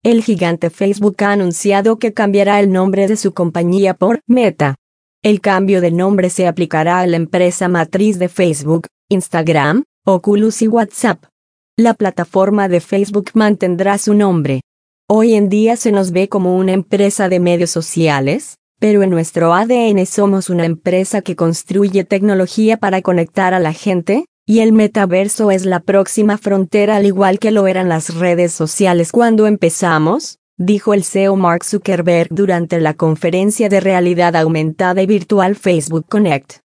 El gigante Facebook ha anunciado que cambiará el nombre de su compañía por Meta. El cambio de nombre se aplicará a la empresa matriz de Facebook, Instagram, Oculus y WhatsApp. La plataforma de Facebook mantendrá su nombre. Hoy en día se nos ve como una empresa de medios sociales, pero en nuestro ADN somos una empresa que construye tecnología para conectar a la gente, y el metaverso es la próxima frontera al igual que lo eran las redes sociales cuando empezamos, dijo el CEO Mark Zuckerberg durante la conferencia de realidad aumentada y virtual Facebook Connect.